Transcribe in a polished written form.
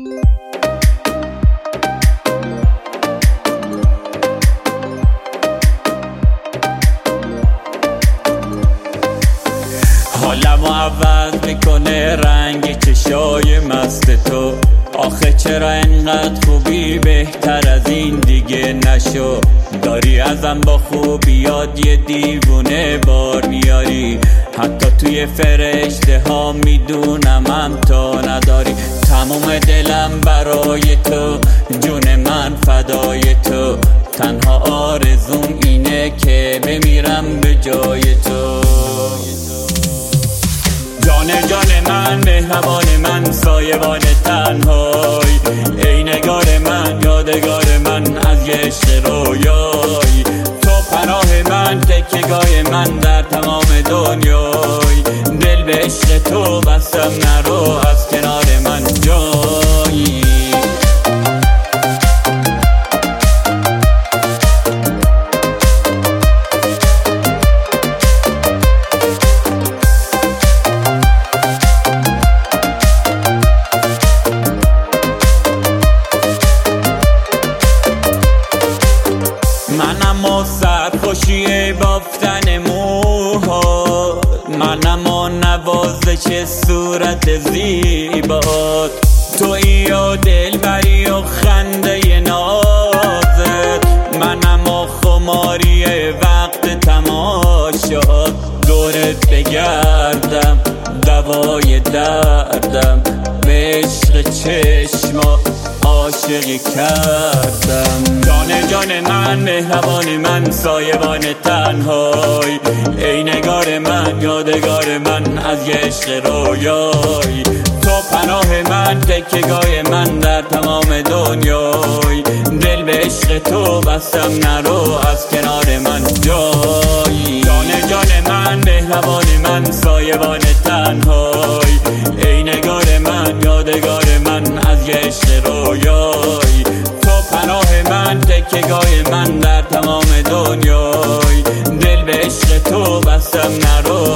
حالمو عوض میکنه رنگ چشای مست تو. آخه چرا انقدر خوبی؟ بهتر از این دیگه نشو. داری ازم با خوبیات یه دیوونه بار میاری. حتی توی فرشته ها میدونم هم تا نداری. تموم دلم برای تو، جون من فدای تو. تنها آرزوم اینه که بمیرم به جای تو. جان من، مهربان من، سایبان تنهای. ای نگار من، یادگار من از یه عشق رویای. تو پناه من، تکیه‌گاه من در تمام دنیای. دل به عشق تو بستم، نرو از کنار من جایی. منم و سرخوشی بافتن موها، منم و نوازش صورت زیبات. تویی و دلبری و خنده نازت، منم و خماری وقت تماشات. دورت بگردم دوای دردم، به عشق چشما عاشقی کردم. جان من، مهربان من، سایبان تنهای. ای نگار من، یادگار من از یه عشق رویای. تو پناه من، تکیه‌گاه من در تمام دنیای. دل به عشق تو بستم، نرو از کنار من جایی. جان من، مهربان من، سایبان تنهای. ای نگار من، یادگار من از یه عشق رویای. تو پناه من، تکیه‌گاه من در تمام دنیای. دل به عشق تو بستم، نرو